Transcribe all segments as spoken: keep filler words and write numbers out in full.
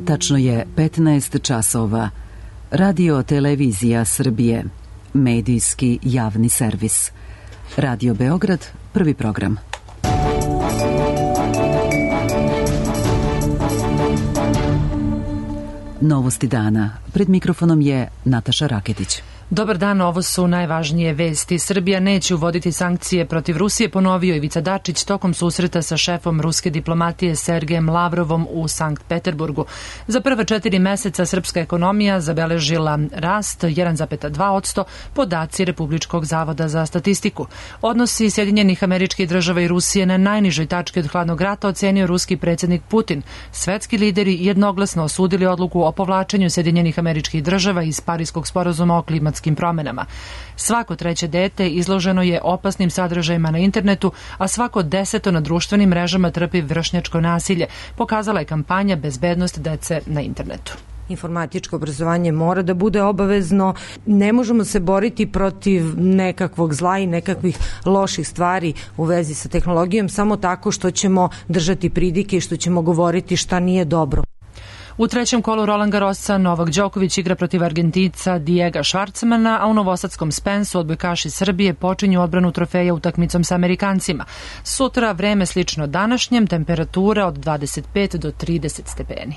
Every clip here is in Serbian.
Tačno je petnaest časova. Radio Televizija Srbije. Medijski javni servis. Radio Beograd, prvi program. Novosti dana. Pred mikrofonom je Nataša Raketić. Dobar dan, ovo su najvažnije vesti. Srbija neće uvoditi sankcije protiv Rusije, ponovio Ivica Dačić tokom susreta sa šefom ruske diplomatije Sergejem Lavrovom u Sankt Peterburgu. Za prva četiri meseca srpska ekonomija zabeležila rast jedan zarez dva posto, podaci Republičkog zavoda za statistiku. Odnosi Sjedinjenih Američkih Država i Rusije na najnižoj tački od hladnog rata ocenio ruski predsjednik Putin. Svetski lideri jednoglasno osudili odluku o povlačenju Sjedinjenih Američkih Država iz Pariskog sporazuma o klimatskim promenama. Svako treće dete izloženo je opasnim sadržajima na internetu, a svako deseto na društvenim mrežama trpi vršnjačko nasilje, pokazala je kampanja Bezbednost dece na internetu. Informatičko obrazovanje mora da bude obavezno. Ne možemo se boriti protiv nekakvog zla i nekakvih loših stvari u vezi sa tehnologijom samo tako što ćemo držati pridike i što ćemo govoriti šta nije dobro. U trećem kolu Roland Garrosa Novak Đoković igra protiv Argentinca Diega Schwartzmana, a u novosadskom Spensu odbojkaši Srbije počinju odbranu trofeja utakmicom sa Amerikancima. Sutra vreme slično današnjem, temperatura od dvadeset pet do trideset stepeni.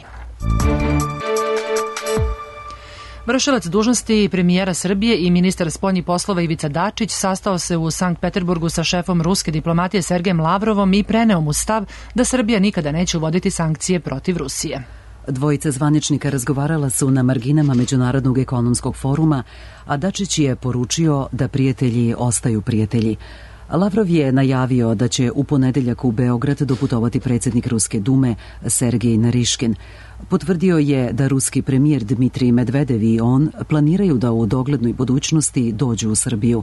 Vršilac dužnosti premijera Srbije i ministar spoljnih poslova Ivica Dačić sastao se u Sankt Peterburgu sa šefom ruske diplomatije Sergejem Lavrovom i preneo mu stav da Srbija nikada neće uvoditi sankcije protiv Rusije. Dvojica zvaničnika razgovarala su na marginama Međunarodnog ekonomskog foruma, a Dačić je poručio da prijatelji ostaju prijatelji. Lavrov je najavio da će u ponedeljak u Beograd doputovati predsjednik Ruske dume Sergej Nariškin. Potvrdio je da ruski premijer Dmitrij Medvedev i on planiraju da u doglednoj budućnosti dođu u Srbiju.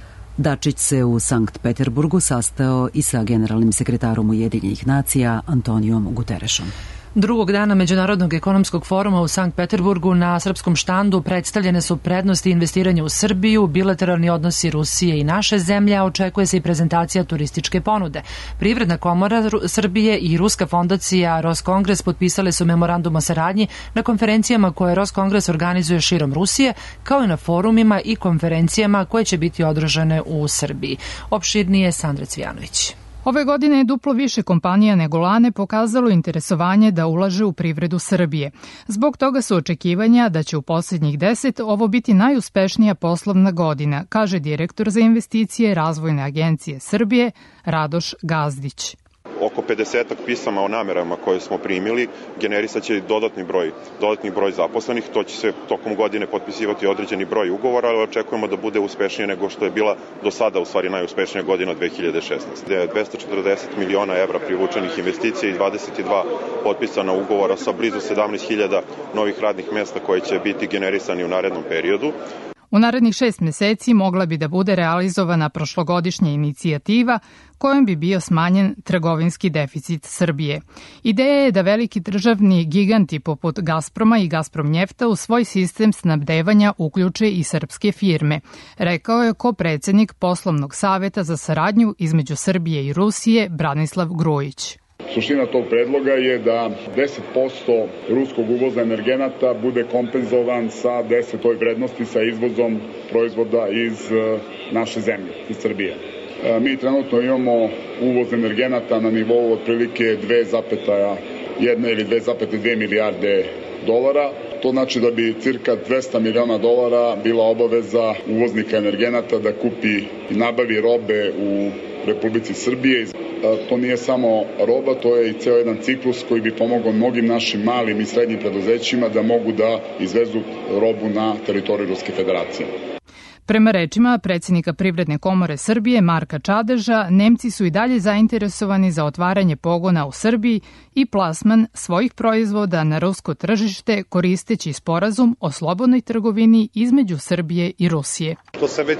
Dačić se u Sankt Peterburgu sastao i sa generalnim sekretarom Ujedinjenih nacija Antonijom Guterešom. Drugog dana Međunarodnog ekonomskog foruma u Sankt Peterburgu na srpskom štandu predstavljene su prednosti investiranja u Srbiju, bilateralni odnosi Rusije i naše zemlje, a očekuje se i prezentacija turističke ponude. Privredna komora Srbije i Ruska fondacija Roskongres potpisale su memorandum o saradnji na konferencijama koje Roskongres organizuje širom Rusije, kao i na forumima i konferencijama koje će biti održane u Srbiji. Opširnije Sandra Cvijanović. Ove godine je duplo više kompanija nego lane pokazalo interesovanje da ulaže u privredu Srbije. Zbog toga su očekivanja da će u posljednjih deset ovo biti najuspešnija poslovna godina, kaže direktor za investicije Razvojne agencije Srbije Radoš Gazdić. Oko pedesetak pisama o namerama koje smo primili generisat će dodatni broj, dodatni broj zaposlenih. To će se tokom godine potpisivati određeni broj ugovora, ali očekujemo da bude uspešnije nego što je bila do sada, u stvari najuspešnija godina dve hiljade šesnaeste. dvesta četrdeset miliona evra privučenih investicija i dvadeset dva potpisana ugovora sa blizu sedamnaest hiljada novih radnih mesta koji će biti generisani u narednom periodu. U narednih šest meseci mogla bi da bude realizovana prošlogodišnja inicijativa kojom bi bio smanjen trgovinski deficit Srbije. Ideja je da veliki državni giganti poput Gazproma i Gazpromnjefta u svoj sistem snabdevanja uključe i srpske firme, rekao je ko-predsednik Poslovnog saveta za saradnju između Srbije i Rusije Branislav Grujić. Suština tog predloga je da deset posto ruskog uvoza energenata bude kompenzovan sa deset posto vrednosti sa izvozom proizvoda iz naše zemlje, iz Srbije. Mi trenutno imamo uvoz energenata na nivou otprilike dve zarez jedna ili dve zarez dve milijarde dolara. To znači da bi cirka dvesta miliona dolara bila obaveza uvoznika energenata da kupi i nabavi robe u Republici Srbije. To nije samo roba, to je i ceo jedan ciklus koji bi pomogao mnogim našim malim i srednjim preduzećima da mogu da izvezu robu na teritoriju Ruske federacije. Prema rečima predsjednika Privredne komore Srbije Marka Čadeža, Nemci su i dalje zainteresovani za otvaranje pogona u Srbiji i plasman svojih proizvoda na rusko tržište koristeći sporazum o slobodnoj trgovini između Srbije i Rusije. To se već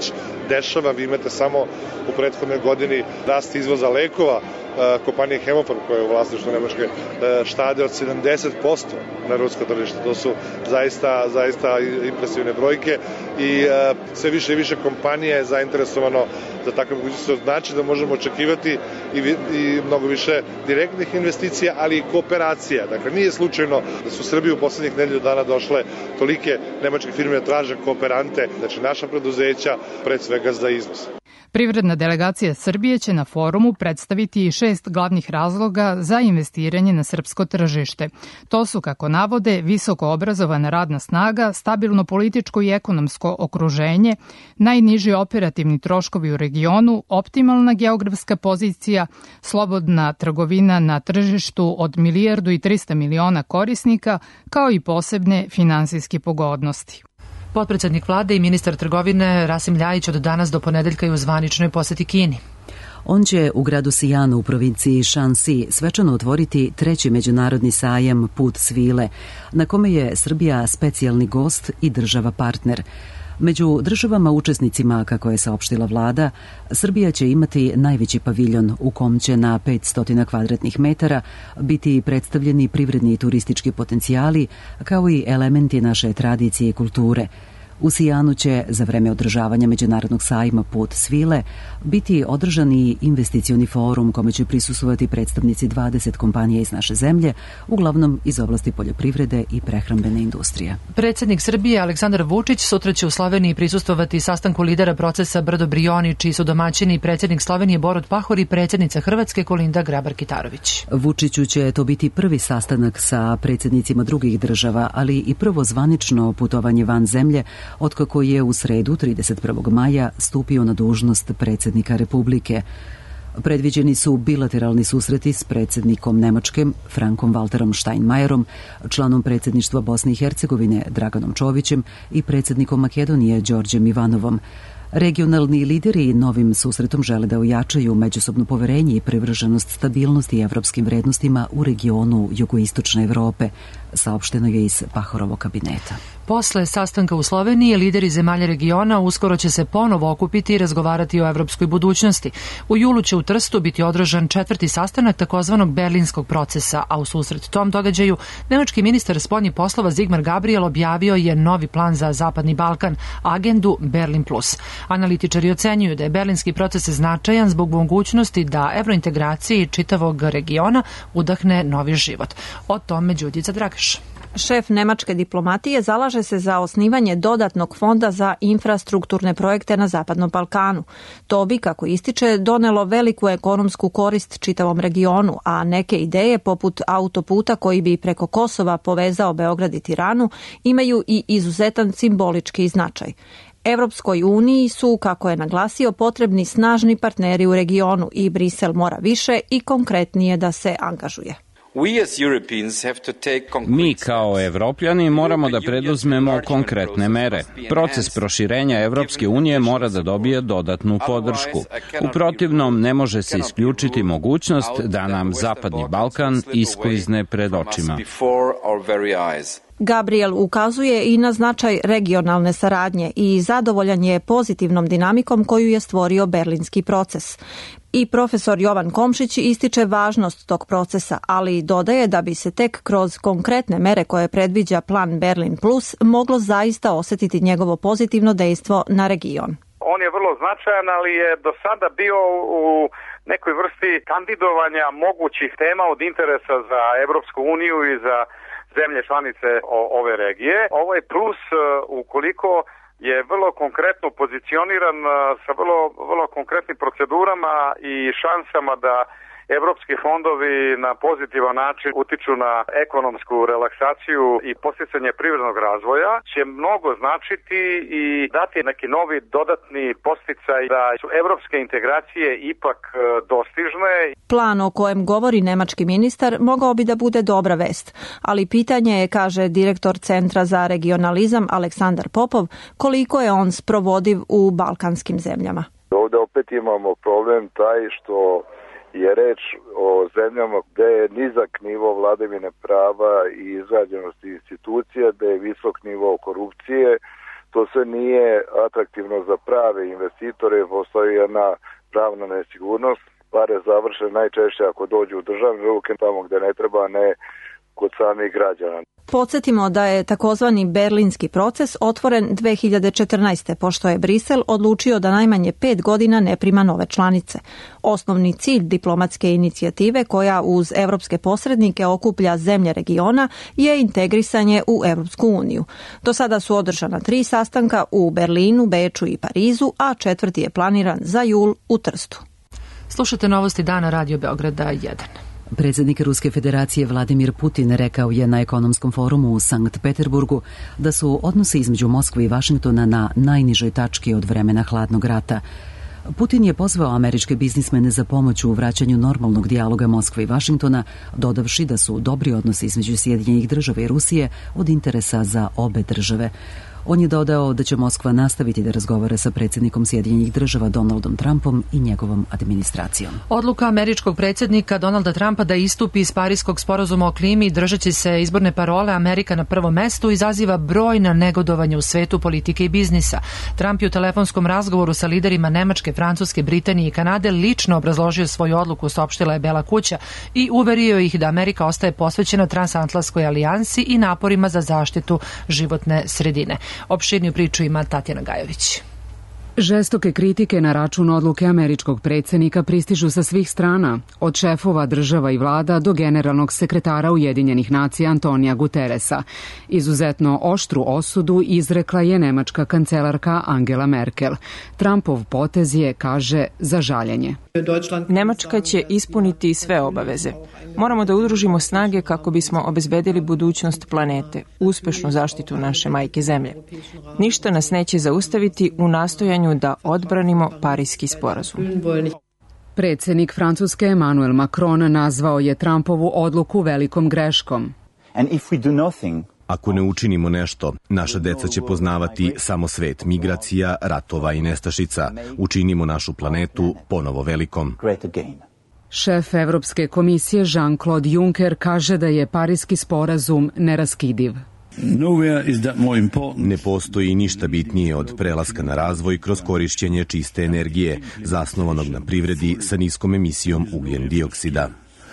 dešava. Vi imate samo u prethodnoj godini rast izvoza lekova kompanije Hemofarm koja je u vlasništvu nemačke Štade od sedamdeset posto na rusko tržište. To su zaista, zaista impresivne brojke i sve više i više kompanija je zainteresovano za takve mogućnosti. Znači da možemo očekivati i, i mnogo više direktnih investicija, ali i kooperacija. Dakle, nije slučajno da su u Srbiji u poslednjih nedelju dana došle tolike nemačke firme da traže kooperante, znači naša preduzeća, pred svega za izvoz. Privredna delegacija Srbije će na forumu predstaviti i šest glavnih razloga za investiranje na srpsko tržište. To su, kako navode, visoko obrazovana radna snaga, stabilno političko i ekonomsko okruženje, najniži operativni troškovi u regionu, optimalna geografska pozicija, slobodna trgovina na tržištu od milijardu i trista miliona korisnika, kao i posebne finansijske pogodnosti. Potpredsednik vlade i ministar trgovine Rasim Ljajić od danas do ponedeljka je u zvaničnoj poseti Kini. On će u gradu Sijanu u provinciji Shanxi svečano otvoriti treći međunarodni sajam Put svile, na kome je Srbija specijalni gost i država partner. Među državama učesnicima, kako je saopštila vlada, Srbija će imati najveći paviljon u kom će na petsto kvadratnih metara biti predstavljeni privredni i turistički potencijali, kao i elementi naše tradicije i kulture. U Sijanu će, za vreme održavanja Međunarodnog sajma Put svile, biti održan i investicioni forum kome će prisustvovati predstavnici dvadeset kompanija iz naše zemlje, uglavnom iz oblasti poljoprivrede i prehrambene industrije. Predsednik Srbije Aleksandar Vučić sutra će u Sloveniji prisustvovati sastanku lidera procesa Brdo Brioni, čiji su domaćini predsednik Slovenije Borut Pahor i predsednica Hrvatske Kolinda Grabar-Kitarović. Vučiću će to biti prvi sastanak sa predsednicima drugih država, ali i prvo zvanično putovanje van zemlje, otkako je u sredu trideset prvog maja stupio na dužnost predsednika Republike. Predviđeni su bilateralni susreti s predsednikom Nemačke Frankom Walterom Steinmeierom, članom predsedništva Bosne i Hercegovine Draganom Čovićem i predsednikom Makedonije Đorđem Ivanovom. Regionalni lideri novim susretom žele da ojačaju međusobno poverenje i privrženost stabilnosti i evropskim vrednostima u regionu jugoistočne Evrope, saopšteno je iz Pahorovog kabineta. Posle sastanka u Sloveniji, lideri zemalja regiona uskoro će se ponovo okupiti i razgovarati o evropskoj budućnosti. U julu će u Trstu biti održan četvrti sastanak takozvanog berlinskog procesa, a u susret tom događaju nemački ministar spoljnih poslova Sigmar Gabriel objavio je novi plan za Zapadni Balkan, agendu Berlin plus. Analitičari ocenjuju da je berlinski proces značajan zbog mogućnosti da evrointegraciji čitavog regiona udahne novi život. O tome Đurđica Dragaš. Šef nemačke diplomatije zalaže se za osnivanje dodatnog fonda za infrastrukturne projekte na Zapadnom Balkanu. To bi, kako ističe, donelo veliku ekonomsku korist čitavom regionu, a neke ideje poput autoputa koji bi preko Kosova povezao Beograd i Tiranu imaju i izuzetan simbolički značaj. Evropskoj uniji su, kako je naglasio, potrebni snažni partneri u regionu i Brisel mora više i konkretnije da se angažuje. Mi kao Evropljani moramo da preduzmemo konkretne mere. Proces proširenja Evropske unije mora da dobije dodatnu podršku. U protivnom ne može se isključiti mogućnost da nam Zapadni Balkan isklizne pred očima. Gabriel ukazuje i na značaj regionalne saradnje i zadovoljan je pozitivnom dinamikom koju je stvorio berlinski proces. I profesor Jovan Komšić ističe važnost tog procesa, ali dodaje da bi se tek kroz konkretne mere koje predviđa plan Berlin plus moglo zaista osetiti njegovo pozitivno dejstvo na region. On je vrlo značajan, ali je do sada bio u nekoj vrsti kandidovanja mogućih tema od interesa za Evropsku uniju i za zemlje članice ove regije. Ovo je plus ukoliko je vrlo konkretno pozicioniran sa vrlo, vrlo konkretnim procedurama i šansama da evropski fondovi na pozitivan način utiču na ekonomsku relaksaciju i posticanje privrednog razvoja, će mnogo značiti i dati neki novi dodatni podsticaj da su evropske integracije ipak dostižne. Plan o kojem govori nemački ministar mogao bi da bude dobra vest, ali pitanje je, kaže direktor Centra za regionalizam Aleksandar Popov, koliko je on sprovodiv u balkanskim zemljama. Ovde opet imamo problem taj što je reč o zemljama gde je nizak nivo vladavine prava i izrađenosti institucija, gde je visok nivo korupcije, To sve nije atraktivno za prave investitore, postoji jedna pravna nesigurnost. Pare završe najčešće ako dođu u državne ruke tamo gde ne treba, ne kod samih građana. Podsjetimo da je takozvani berlinski proces otvoren dve hiljade četrnaeste. pošto je Brisel odlučio da najmanje pet godina ne prima nove članice. Osnovni cilj diplomatske inicijative, koja uz evropske posrednike okuplja zemlje regiona, je integrisanje u Evropsku uniju. Do sada su održana tri sastanka u Berlinu, Beču i Parizu, a četvrti je planiran za jul u Trstu. Slušate Novosti dana Radio Beograda jedan. Predsjednik Ruske federacije Vladimir Putin rekao je na ekonomskom forumu u Sankt Peterburgu da su odnosi između Moskve i Vašingtona na najnižoj tački od vremena hladnog rata. Putin je pozvao američke biznismene za pomoć u vraćanju normalnog dijaloga Moskve i Vašingtona, dodavši da su dobri odnosi između Sjedinjenih država i Rusije od interesa za obe države. On je dodao da će Moskva nastaviti da razgovara sa predsjednikom Sjedinjenih država Donaldom Trumpom i njegovom administracijom. Odluka američkog predsjednika Donalda Trumpa da istupi iz Pariskog sporazuma o klimi držeći se izborne parole Amerika na prvom mestu izaziva brojna negodovanja u svetu politike i biznisa. Trump je u telefonskom razgovoru sa liderima Nemačke, Francuske, Britanije i Kanade lično obrazložio svoju odluku, saopštila je Bela kuća, i uverio ih da Amerika ostaje posvećena transatlantskoj alijansi i naporima za zaštitu životne sredine. Opširniju priču ima Tatjana Gajović. Žestoke kritike na račun odluke američkog predsjednika pristižu sa svih strana, od šefova država i vlada do generalnog sekretara Ujedinjenih nacija Antonija Guterresa. Izuzetno oštru osudu izrekla je nemačka kancelarka Angela Merkel. Trumpov potez je, kaže, za žaljenje. Nemačka će ispuniti sve obaveze. Moramo da udružimo snage kako bismo obezbedili budućnost planete, uspešnu zaštitu naše majke zemlje. Ništa nas neće zaustaviti u nastojanju da odbranimo Pariski sporazum. Predsjednik Francuske Emmanuel Macron nazvao je Trumpovu odluku velikom greškom. Ako ne učinimo nešto, naša deca će poznavati samo svet migracija, ratova i nestašica. Učinimo našu planetu ponovo velikom. Šef Evropske komisije Jean-Claude Juncker kaže da je Pariski sporazum neraskidiv. Ne postoji ništa bitnije od prelaska na razvoj kroz korišćenje čiste energije, zasnovanog na privredi sa niskom emisijom ugljen dioksida.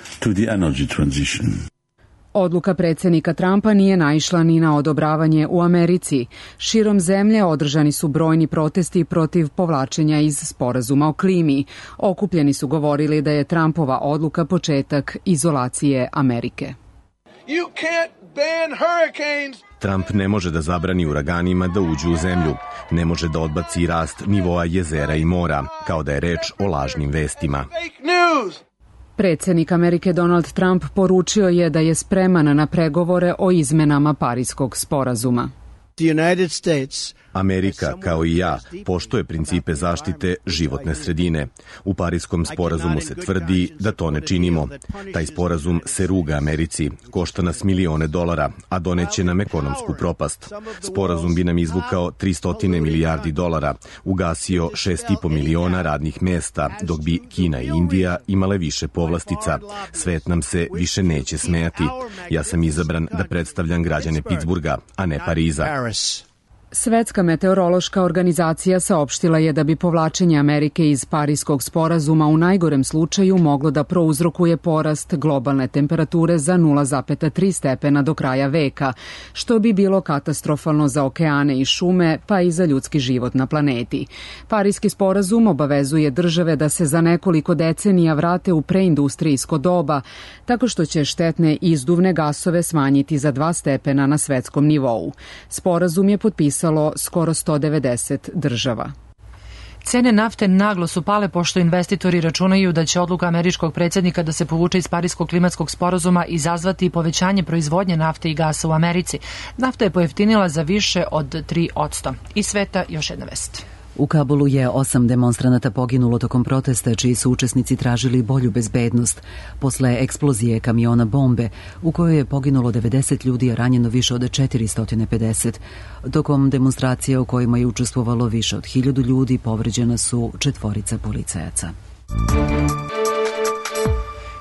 Odluka predsjednika Trumpa nije naišla ni na odobravanje u Americi. Širom zemlje održani su brojni protesti protiv povlačenja iz sporazuma o klimi. Okupljeni su govorili da je Trumpova odluka početak izolacije Amerike. Trump ne može da zabrani uraganima da uđu u zemlju. Ne može da odbaci rast nivoa jezera i mora, kao da je reč o lažnim vestima. Predsjednik Amerike Donald Trump poručio je da je spreman na pregovore o izmenama Pariskog sporazuma. Amerika, kao i ja, poštuje principe zaštite životne sredine. U Pariskom sporazumu se tvrdi da to ne činimo. Taj sporazum se ruga Americi, košta nas milione dolara, a doneće nam ekonomsku propast. Sporazum bi nam izvukao tristo milijardi dolara, ugasio šest i po miliona radnih mesta, dok bi Kina i Indija imale više povlastica. Svet nam se više neće smejati. Ja sam izabran da predstavljam građane Pittsburgha, a ne Pariza. Svetska meteorološka organizacija saopštila je da bi povlačenje Amerike iz Pariskog sporazuma u najgorem slučaju moglo da prouzrokuje porast globalne temperature za nula zarez tri stepena do kraja veka, što bi bilo katastrofalno za okeane i šume, pa i za ljudski život na planeti. Pariski sporazum obavezuje države da se za nekoliko decenija vrate u preindustrijsko doba, tako što će štetne izduvne gasove smanjiti za dva stepena na svetskom nivou. Sporazum je potpisan skoro sto devedeset država. Cene nafte naglo su pale pošto investitori računaju da će odluka američkog predsjednika da se povuče iz Pariskog klimatskog sporazuma izazvati povećanje proizvodnje nafte i gasa u Americi. Nafta je pojeftinila za više od tri posto. Iz sveta još jedna vest. U Kabulu je osam demonstranata poginulo tokom protesta čiji su učesnici tražili bolju bezbednost posle eksplozije kamiona bombe u kojoj je poginulo devedeset ljudi, a ranjeno više od četiristo pedeset. Tokom demonstracija u kojima je učestvovalo više od hiljadu ljudi povređena su četvorica policajaca.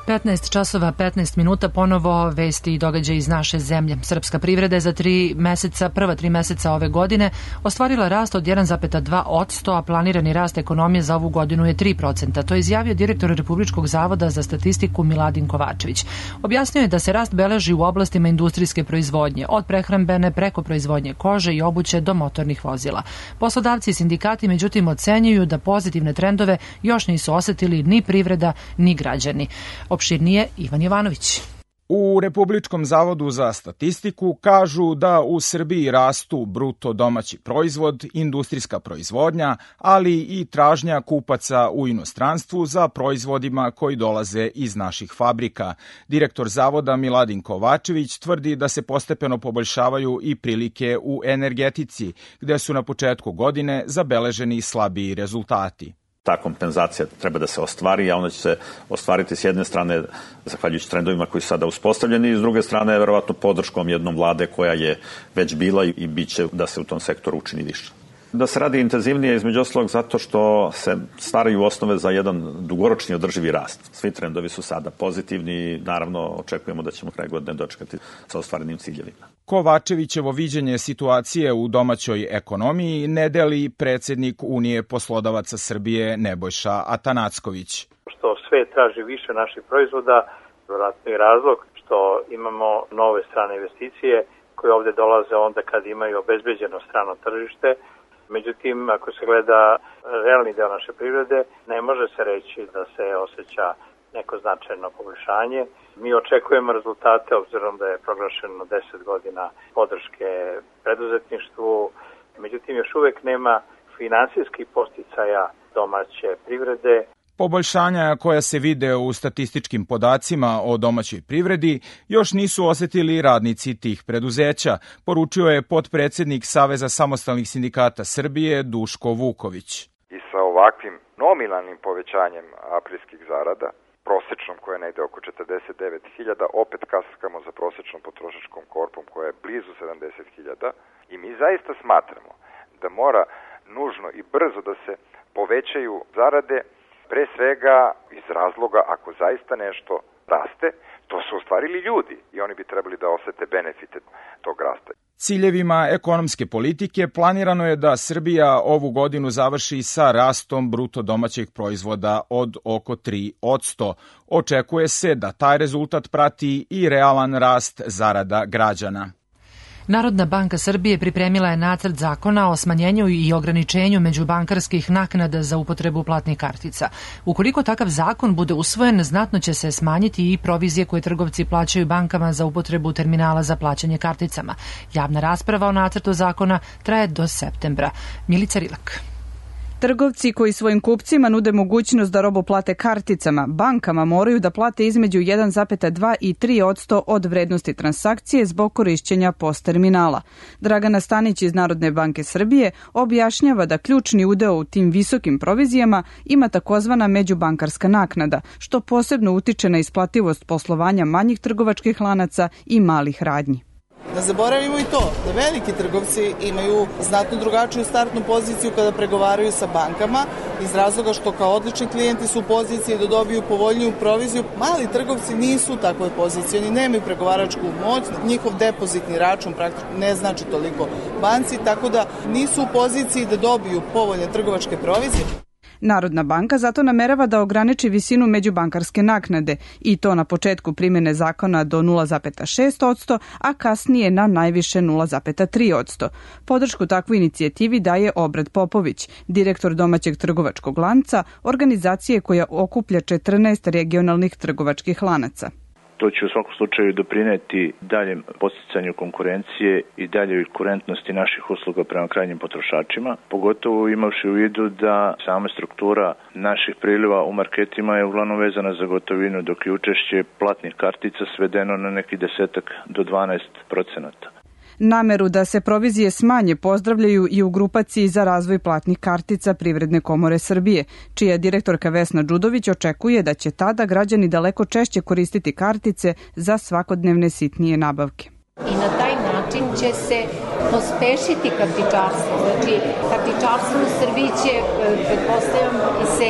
petnaest časova petnaest minuta, ponovo vesti i događaji iz naše zemlje. Srpska privreda je za tri meseca, prva tri meseca ove godine ostvarila rast od jedan zarez dva posto, a planirani rast ekonomije za ovu godinu je tri procenta. To je izjavio direktor Republičkog zavoda za statistiku Miladin Kovačević. Objasnio je da se rast beleži u oblastima industrijske proizvodnje, od prehrambene preko proizvodnje kože i obuće do motornih vozila. Poslodavci i sindikati međutim ocenjuju da pozitivne trendove još nisu osetili ni privreda ni građani. Opširnije Ivan Jovanović. U Republičkom zavodu za statistiku kažu da u Srbiji rastu bruto domaći proizvod, industrijska proizvodnja, ali i tražnja kupaca u inostranstvu za proizvodima koji dolaze iz naših fabrika. Direktor zavoda Miladin Kovačević tvrdi da se postepeno poboljšavaju i prilike u energetici, gde su na početku godine zabeleženi slabiji rezultati. Ta kompenzacija treba da se ostvari, a onda će se ostvariti s jedne strane zahvaljujući trendovima koji su sada uspostavljeni i s druge strane verovatno podrškom jednom vlade koja je već bila i bit će da se u tom sektoru učini više. Da se radi intenzivnije između ostalog zato što se stvaraju osnove za jedan dugoročni održivi rast. Svi trendovi su sada pozitivni i naravno očekujemo da ćemo kraj godine dočekati sa ostvarenim ciljevima. Kovačevićevo viđenje situacije u domaćoj ekonomiji ne deli predsjednik Unije poslodavaca Srbije Nebojša Atanacković. Što sve traži više naših proizvoda, vjerojatno i razlog što imamo nove strane investicije koje ovde dolaze onda kad imaju obezbeđeno strano tržište. Međutim, ako se gleda realni deo naše privrede, ne može se reći da se osjeća neko značajno poboljšanje. Mi očekujemo rezultate obzirom da je proglašeno deset godina podrške preduzetništvu. Međutim, još uvek nema finansijskih podsticaja domaće privrede. Poboljšanja koja se vide u statističkim podacima o domaćoj privredi još nisu osetili radnici tih preduzeća, poručio je potpredsednik Saveza samostalnih sindikata Srbije Duško Vuković. I sa ovakvim nominalnim povećanjem aprilskih zarada, prosečnom koja je negde oko četrdeset devet hiljada, opet kaskamo za prosečnom potrošačkom korpom koja je blizu sedamdeset hiljada i mi zaista smatramo da mora nužno i brzo da se povećaju zarade, pre svega iz razloga ako zaista nešto raste, to su ostvarili ljudi i oni bi trebali da osete benefite tog rasta. Ciljevima ekonomske politike planirano je da Srbija ovu godinu završi sa rastom bruto domaćeg proizvoda od oko tri posto. Očekuje se da taj rezultat prati i realan rast zarada građana. Narodna banka Srbije pripremila je nacrt zakona o smanjenju i ograničenju međubankarskih naknada za upotrebu platnih kartica. Ukoliko takav zakon bude usvojen, znatno će se smanjiti i provizije koje trgovci plaćaju bankama za upotrebu terminala za plaćanje karticama. Javna rasprava o nacrtu zakona traje do septembra. Milica Rilak. Trgovci koji svojim kupcima nude mogućnost da robu plate karticama, bankama moraju da plate između jedan zarez dva i tri posto od vrednosti transakcije zbog korišćenja post terminala. Dragana Stanić iz Narodne banke Srbije objašnjava da ključni udeo u tim visokim provizijama ima takozvana međubankarska naknada, što posebno utiče na isplativost poslovanja manjih trgovačkih lanaca i malih radnji. Ne zaboravimo i to da veliki trgovci imaju znatno drugačiju startnu poziciju kada pregovaraju sa bankama iz razloga što kao odlični klijenti su u poziciji da dobiju povoljniju proviziju. Mali trgovci nisu u takvoj poziciji, oni nemaju pregovaračku moć, njihov depozitni račun praktično ne znači toliko banci, tako da nisu u poziciji da dobiju povoljne trgovačke provizije. Narodna banka zato namerava da ograniči visinu međubankarske naknade i to na početku primjene zakona do nula zarez šest posto, a kasnije na najviše nula zarez tri posto. Podršku takvoj inicijativi daje Obrad Popović, direktor domaćeg trgovačkog lanca, organizacije koja okuplja četrnaest regionalnih trgovačkih lanaca. To će u svakom slučaju doprineti daljem podsticanju konkurencije i daljoj kurentnosti naših usluga prema krajnjim potrošačima, pogotovo imavši u vidu da sama struktura naših priliva u marketima je uglavnom vezana za gotovinu, dok je učešće platnih kartica svedeno na neki desetak do dvanaest procenata. Nameru da se provizije smanje pozdravljaju i u grupaciji za razvoj platnih kartica Privredne komore Srbije, čija direktorka Vesna Đudović očekuje da će tada građani daleko češće koristiti kartice za svakodnevne sitnije nabavke. I na taj način će se pospešiti kartičarstvo. Znači, kartičarstvo u Srbiji će, pretpostavljam, se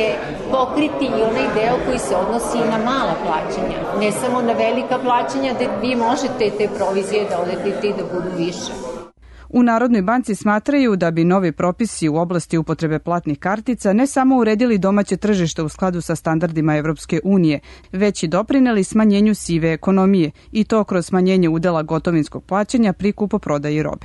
pokriti i onaj deo koji se odnosi na mala plaćanja. Ne samo na velika plaćanja da vi možete te provizije da odete i da budu više. U Narodnoj banci smatraju da bi novi propisi u oblasti upotrebe platnih kartica ne samo uredili domaće tržište u skladu sa standardima Evropske unije, već i doprineli smanjenju sive ekonomije i to kroz smanjenje udela gotovinskog plaćanja pri kupoprodaji robe.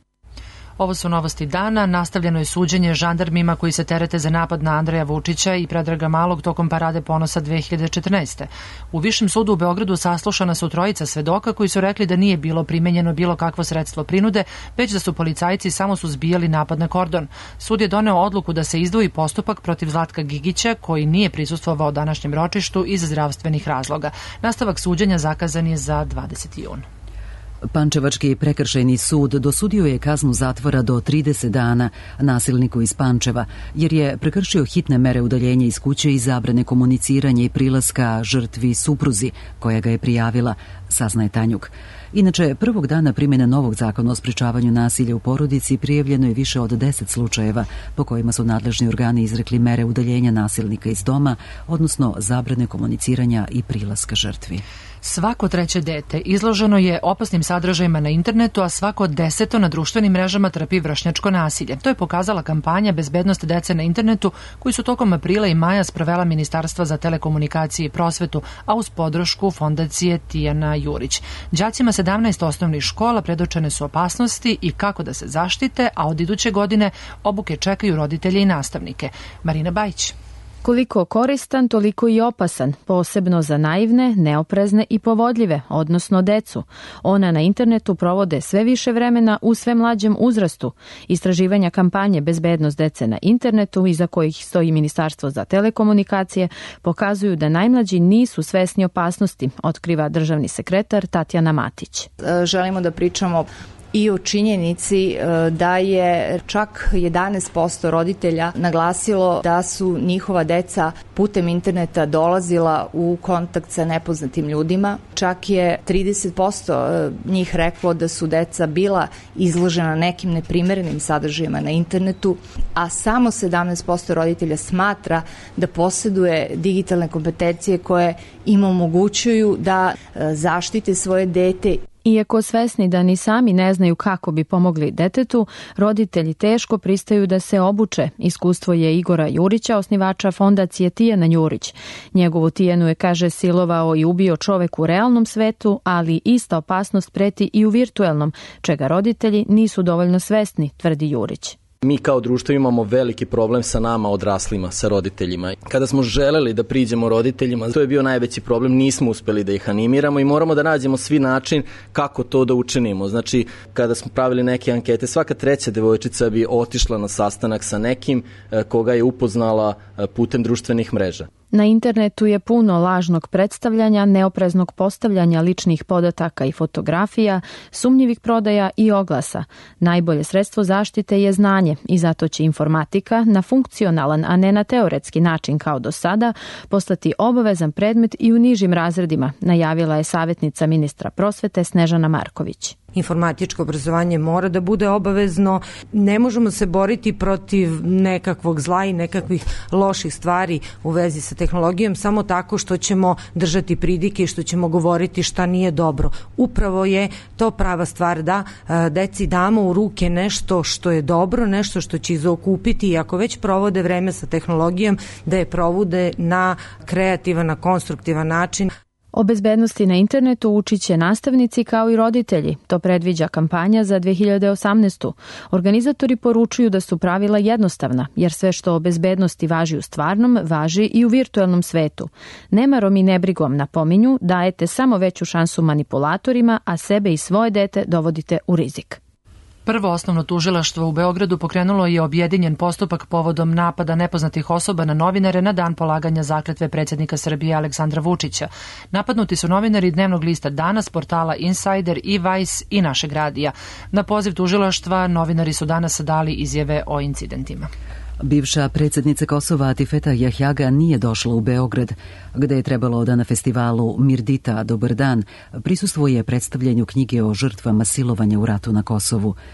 Ovo su novosti dana. Nastavljeno je suđenje žandarmima koji se terete za napad na Andreja Vučića i Predraga Malog tokom Parade ponosa dve hiljade četrnaeste. U Višem sudu u Beogradu saslušana su trojica svedoka koji su rekli da nije bilo primenjeno bilo kakvo sredstvo prinude, već da su policajci samo suzbijali napad na kordon. Sud je doneo odluku da se izdvoji postupak protiv Zlatka Gigića, koji nije prisustvovao današnjem ročištu iz zdravstvenih razloga. Nastavak suđenja zakazan je za dvadeseti jun. Pančevački prekršajni sud dosudio je kaznu zatvora do trideset dana nasilniku iz Pančeva, jer je prekršio hitne mere udaljenja iz kuće i zabrane komuniciranja i prilaska žrtvi supruzi koja ga je prijavila, saznaje Tanjuk. Inače, prvog dana primjene novog zakona o sprečavanju nasilja u porodici prijavljeno je više od deset slučajeva po kojima su nadležni organi izrekli mere udaljenja nasilnika iz doma, odnosno zabrane komuniciranja i prilaska žrtvi. Svako treće dete izloženo je opasnim sadržajima na internetu, a svako deseto na društvenim mrežama trpi vršnjačko nasilje. To je pokazala kampanja Bezbednost dece na internetu koju su tokom aprila i maja sprovela Ministarstva za telekomunikacije i prosvetu, a uz podršku Fondacije Tijana Jurić. Đacima sedamnaest osnovnih škola predočene su opasnosti i kako da se zaštite, a od iduće godine obuke čekaju roditelje i nastavnike. Marina Bajić. Koliko koristan, toliko i opasan, posebno za naivne, neoprezne i povodljive, odnosno decu. Ona na internetu provode sve više vremena u sve mlađem uzrastu. Istraživanja kampanje Bezbednost dece na internetu, iza kojih stoji Ministarstvo za telekomunikacije, pokazuju da najmlađi nisu svesni opasnosti, otkriva državni sekretar Tatjana Matić. Želimo da pričamo i o činjenici da je čak jedanaest posto roditelja naglasilo da su njihova deca putem interneta dolazila u kontakt sa nepoznatim ljudima. Čak je trideset posto njih reklo da su deca bila izložena nekim neprimerenim sadržajima na internetu, a samo sedamnaest posto roditelja smatra da posjeduje digitalne kompetencije koje im omogućuju da zaštite svoje dete. Iako svesni da ni sami ne znaju kako bi pomogli detetu, roditelji teško pristaju da se obuče. Iskustvo je Igora Jurića, osnivača Fondacije Tijana Jurić. Njegovu Tijanu je, kaže, silovao i ubio čovek u realnom svetu, ali ista opasnost preti i u virtuelnom, čega roditelji nisu dovoljno svesni, tvrdi Jurić. Mi kao društvo imamo veliki problem sa nama odraslima, sa roditeljima. Kada smo želeli da priđemo roditeljima, to je bio najveći problem, nismo uspeli da ih animiramo i moramo da nađemo svi način kako to da učinimo. Znači, kada smo pravili neke ankete, svaka treća devojčica bi otišla na sastanak sa nekim koga je upoznala putem društvenih mreža. Na internetu je puno lažnog predstavljanja, neopreznog postavljanja ličnih podataka i fotografija, sumnjivih prodaja i oglasa. Najbolje sredstvo zaštite je znanje i zato će informatika na funkcionalan, a ne na teoretski način kao do sada, postati obavezan predmet i u nižim razredima, najavila je savjetnica ministra prosvete Snežana Marković. Informatičko obrazovanje mora da bude obavezno. Ne možemo se boriti protiv nekakvog zla i nekakvih loših stvari u vezi sa tehnologijom samo tako što ćemo držati pridike i što ćemo govoriti šta nije dobro. Upravo je to prava stvar da deci damo u ruke nešto što je dobro, nešto što će ih zaokupiti i ako već provode vreme sa tehnologijom, da je provode na kreativan, na konstruktivan način. O bezbednosti na internetu učit će nastavnici kao i roditelji. To predviđa kampanja za dve hiljade osamnaestu. Organizatori poručuju da su pravila jednostavna, jer sve što o bezbednosti važi u stvarnom, važi i u virtuelnom svetu. Nemarom i nebrigom, napominju, dajete samo veću šansu manipulatorima, a sebe i svoje dete dovodite u rizik. Prvo osnovno tužilaštvo u Beogradu pokrenulo je objedinjen postupak povodom napada nepoznatih osoba na novinare na dan polaganja zakletve predsjednika Srbije Aleksandra Vučića. Napadnuti su novinari dnevnog lista Danas, portala Insider i Vice i Našeg radija. Na poziv tužilaštva novinari su danas dali izjave o incidentima. Bivša predsjednica Kosova Atifeta Jahjaga nije došla u Beograd, gde je trebalo da na festivalu Mirdita Dobar dan prisustvuje predstavljanju knjige o žrtvama silovanja u ratu na Kosovu.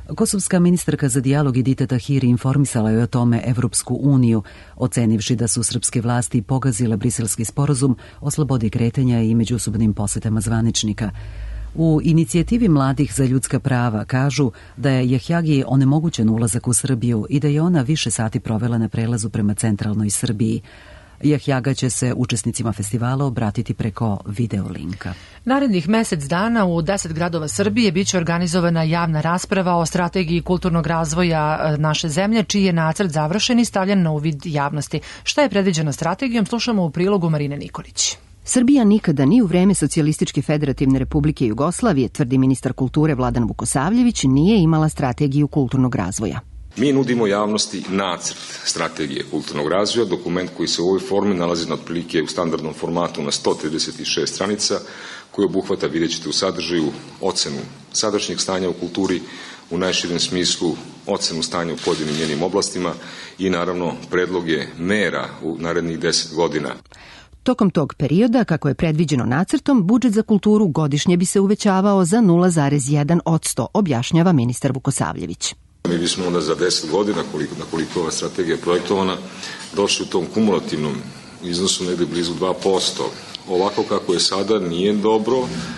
Kosovska ministarka za dijalog Edita Tahiri informisala je o tome Evropsku uniju, ocenivši da su srpske vlasti pogazile briselski sporazum o slobodi kretanja i međusobnim posetama zvaničnika. U inicijativi mladih za ljudska prava kažu da je Jahjagi onemogućen ulazak u Srbiju i da je ona više sati provela na prelazu prema centralnoj Srbiji. Jahjaga će se učesnicima festivala obratiti preko videolinka. Narednih mesec dana u deset gradova Srbije biće organizovana javna rasprava o strategiji kulturnog razvoja naše zemlje, čiji je nacrt završen i stavljen na uvid javnosti. Šta je predviđeno strategijom, slušamo u prilogu Marine Nikolić. Srbija nikada ni u vreme Socijalističke federativne republike Jugoslavije, tvrdi ministar kulture Vladan Vukosavljević, nije imala strategiju kulturnog razvoja. Mi nudimo javnosti nacrt strategije kulturnog razvoja, dokument koji se u ovoj formi nalazi na otprilike u standardnom formatu na sto trideset šest stranica, koji obuhvata, vidjet ćete u sadržaju, ocenu sadašnjeg stanja u kulturi, u najširem smislu ocenu stanja u pojedinim njenim oblastima i naravno predloge mera u narednih deset godina. Tokom tog perioda, kako je predviđeno nacrtom, budžet za kulturu godišnje bi se uvećavao za nula zarez jedan posto, objašnjava ministar Vukosavljević. Mi bismo onda za deset godina, koliko, na koliko ova strategija je projektovana, došli u tom kumulativnom iznosu negde blizu dva posto. Ovako kako je sada nije dobro,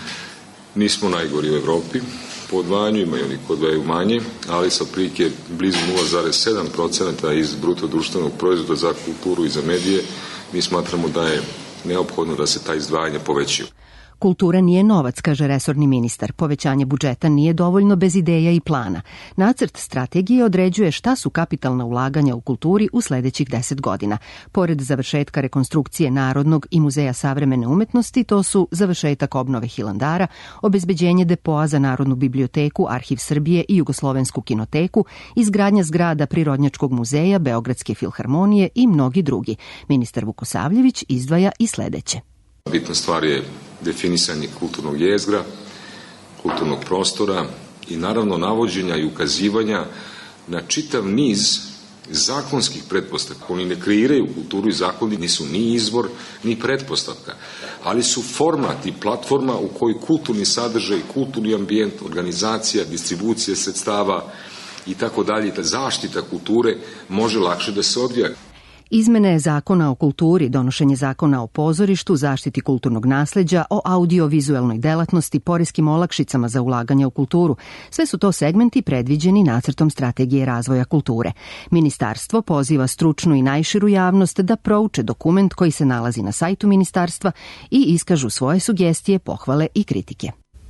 nismo najgori u Evropi po odvajanju, imaju oni ko odvajaju manje, ali sa otprilike blizu nula zarez sedam posto iz bruto društvenog proizvoda za kulturu i za medije, mi smatramo da je neophodno da se ta izdvajanja povećaju. Kultura nije novac, kaže resorni ministar. Povećanje budžeta nije dovoljno bez ideja i plana. Nacrt strategije određuje šta su kapitalna ulaganja u kulturi u sledećih deset godina. Pored završetka rekonstrukcije Narodnog i Muzeja savremene umetnosti, to su završetak obnove Hilandara, obezbeđenje depoa za Narodnu biblioteku, Arhiv Srbije i Jugoslovensku kinoteku, izgradnja zgrada Prirodnjačkog muzeja, Beogradske filharmonije i mnogi drugi. Ministar Vukosavljević izdvaja i sledeće. Bitna stvar je definisanje kulturnog jezgra, kulturnog prostora i naravno navođenja i ukazivanja na čitav niz zakonskih pretpostavka. Oni ne kreiraju kulturu i zakoni, nisu ni izvor, ni pretpostavka, ali su format i platforma u kojoj kulturni sadržaj, kulturni ambijent, organizacija, distribucija sredstava i tako dalje, ta zaštita kulture može lakše da se odvija. Izmene zakona o kulturi, donošenje zakona o pozorištu, zaštiti kulturnog nasleđa, o audiovizualnoj delatnosti, poreskim olakšicama za ulaganje u kulturu. Sve su to segmenti predviđeni nacrtom strategije razvoja kulture. Ministarstvo poziva stručnu i najširu javnost da prouče dokument koji se nalazi na sajtu ministarstva i iskažu svoje sugestije, pohvale i kritike.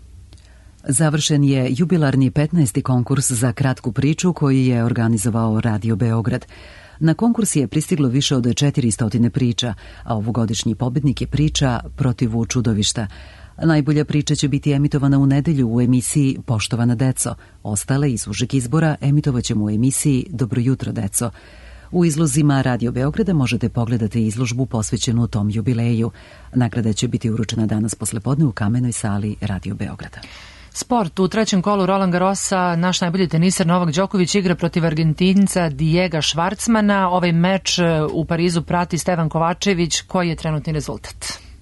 Završen je jubilarni petnaesti konkurs za kratku priču koji je organizovao Radio Beograd. Na konkurs je pristiglo više od četiristo priča, a ovogodišnji pobednik je priča Protivu čudovišta. Najbolja priča će biti emitovana u nedelju u emisiji Poštovana deco. Ostale iz užeg izbora emitovaćemo u emisiji Dobro jutro deco. U izlozima Radio Beograda možete pogledati izložbu posvećenu tom jubileju. Nagrada će biti uručena danas poslepodne u kamenoj sali Radio Beograda. Sport. U trećem kolu Roland Garrosa naš najbolji teniser Novak Đoković igra protiv Argentinca Diega Švarcmana. Ovaj meč u Parizu prati Stevan Kovačević. Koji je trenutni rezultat?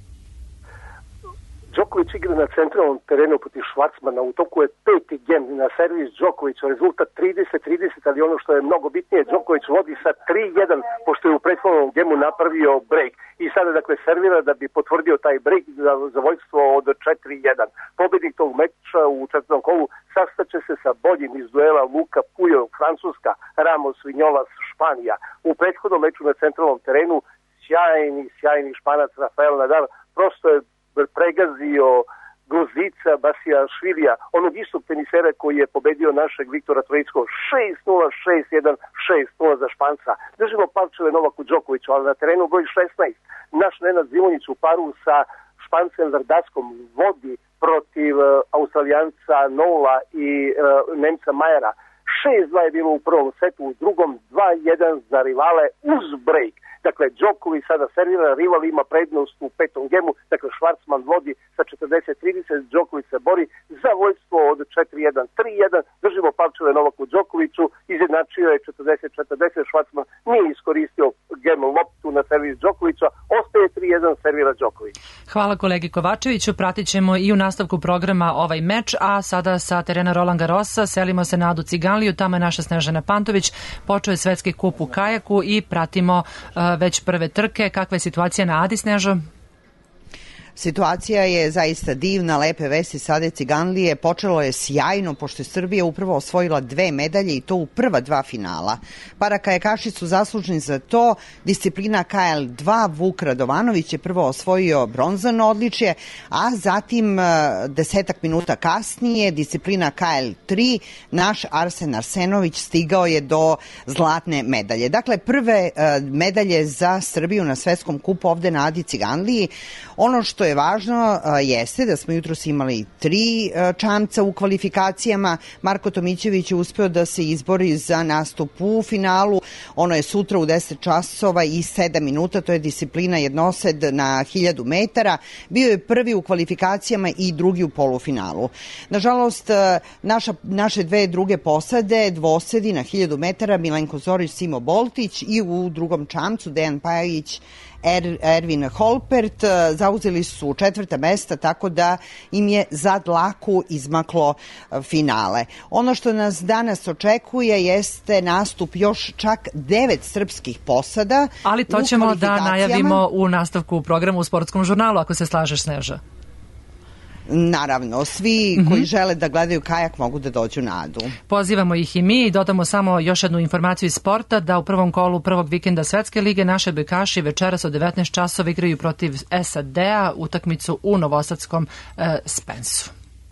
Đoković igra na centralnom terenu protiv Švarcmana. U toku je peti gem na servis Đokovića. Rezultat trideset trideset, ali ono što je mnogo bitnije, Đoković vodi sa tri jedan, pošto je u prethodnom gemu napravio break. I sada, dakle, servira da bi potvrdio taj break za, za vojstvo od četiri jedan. Pobednik tog meča u četvrtom kolu sastaće se sa boljim iz duela Luka Pujo, Francuska, Ramos Vinjolas, Španija. U prethodnom meču na centralnom terenu sjajni, sjajni Španac Rafael Nadal prosto je pregazio Gruzica Basija Švilija, onog istog tenisera koji je pobedio našeg Viktora Trojickog šest nula, šest jedan, šest nula za Španca. Držimo palčeve Novaku Đokoviću, ali na terenu broj šesnaest. Naš Nenad Zimonjić u paru sa Špancem Verdaskom vodi protiv uh, Australijanca Noula i uh, Nemca Majera. šest dva je bilo u prvom setu, u drugom dva jedan za rivale uz break. Dakle, Đoković sada servira, rival ima prednost u petom gemu, dakle Švarcman vodi sa četrdeset trideset, Đoković se bori za vojstvo od četiri jedan, tri jedan, držimo palčeve Novaku Đokoviću, izjednačio je četrdeset četrdeset, Švarcman nije iskoristio gem loptu na servis Đokovića, ostaje tri jedan servira Đoković. Hvala kolegi Kovačeviću, pratit ćemo i u nastavku programa ovaj meč, a sada sa terena Roland Garrosa selimo se na Adu Ciganliju, tamo je naša Snežana Pantović, počeo je svetski kup u kajaku i pratimo uh, već prve trke. Kakva je situacija na Adi, Snežo? Situacija je zaista divna, lepe vesti sa Ade Ciganlije. Počelo je sjajno, pošto je Srbija upravo osvojila dve medalje i to u prva dva finala. Parakajakaši su zaslužni za to. Disciplina K L dva, Vuk Radovanović je prvo osvojio bronzano odličje, a zatim desetak minuta kasnije disciplina K L tri, naš Arsen Arsenović stigao je do zlatne medalje. Dakle, prve medalje za Srbiju na svetskom kupu ovde na Adi Ciganliji. Ono što je važno jeste da smo jutros imali tri čamca u kvalifikacijama. Marko Tomićević je uspeo da se izbori za nastup u finalu. Ono je sutra u deset časova i sedam minuta, to je disciplina jednosed na hiljadu metara. Bio je prvi u kvalifikacijama i drugi u polufinalu. Nažalost, naša, naše dve druge posade, dvosedi na hiljadu metara, Milenko Zorić, Simo Boltić i u drugom čamcu Dejan Pajić, Er, Ervin Holpert, zauzeli su četvrta mesta, tako da im je za dlaku izmaklo finale. Ono što nas danas očekuje jeste nastup još čak devet srpskih posada. Ali to ćemo da najavimo u nastavku programa u sportskom žurnalu, ako se slažeš, Sneža. Naravno, svi mm-hmm. koji žele da gledaju kajak mogu da dođu na Adu. Pozivamo ih i mi i dodamo samo još jednu informaciju iz sporta, da u prvom kolu prvog vikenda Svetske lige naše odbojkaši večeras od devetnaest časova igraju protiv S A D-a utakmicu u novosadskom e, Spensu.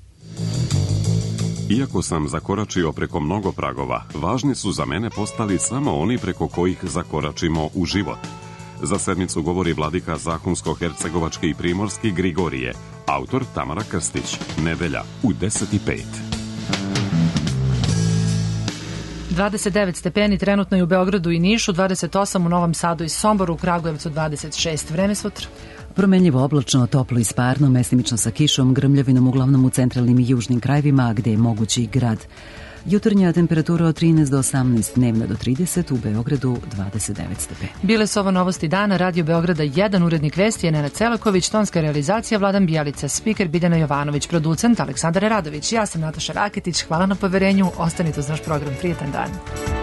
Iako sam zakoračio preko mnogo pragova, važni su za mene postali samo oni preko kojih zakoračimo u život. Za sedmicu govori vladika Zahumsko-hercegovački i primorski Grigorije, autor Tamara Krstić. Nedelja u deset i pet. dvadeset devet stepeni trenutno je u Beogradu i Nišu, dvadeset osam u Novom Sadu i Somboru, u Kragujevcu dvadeset šest. Vreme sutra. Promenljivo oblačno, toplo i sparno, mestimično sa kišom, grmljavinom uglavnom u centralnim i južnim krajevima gde je mogući grad. Jutarnja temperatura od trinaest do osamnaest, dnevna do trideset, u Beogradu dvadeset devet stepeni. Bile su ovo novosti dana, Radio Beograda jedan, urednik vesti je Nenad Celaković, tonska realizacija Vladan Bijelica, spiker Biljana Jovanović, producent Aleksandar Radović. Ja sam Nataša Raketić, hvala na poverenju, ostanite uz naš program, prijetan dan.